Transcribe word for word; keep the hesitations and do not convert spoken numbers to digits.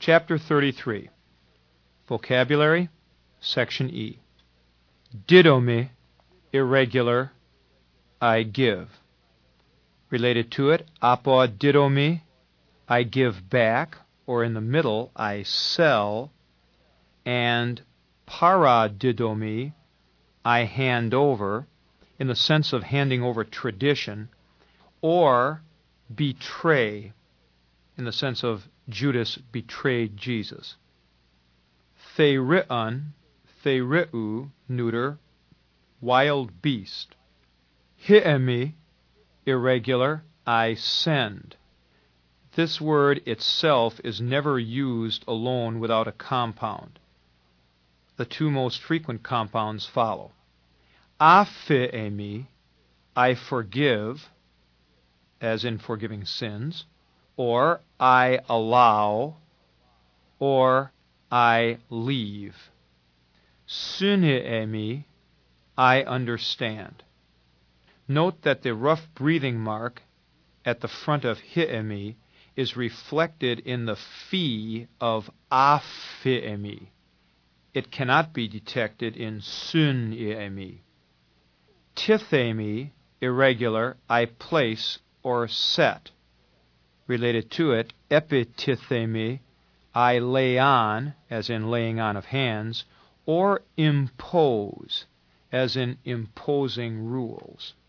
Chapter thirty-three. Vocabulary, Section E. Didomi, irregular, I give. Related to it, apo didomi, I give back, or in the middle, I sell, and paradidomi, I hand over, in the sense of handing over tradition, or betray, in the sense of Judas betrayed Jesus. Therion, theriu, neuter, wild beast. Hiemi, irregular, I send. This word itself is never used alone without a compound. The two most frequent compounds follow. Aphiemi, I forgive, as in forgiving sins, or I allow, or I leave. Suniemi, I understand. Note that the rough breathing mark at the front of hiemi is reflected in the phi of aphiemi. It cannot be detected in suniemi. Tithemi, irregular, I place or set. Related to it, epitithemi, I lay on, as in laying on of hands, or impose, as in imposing rules.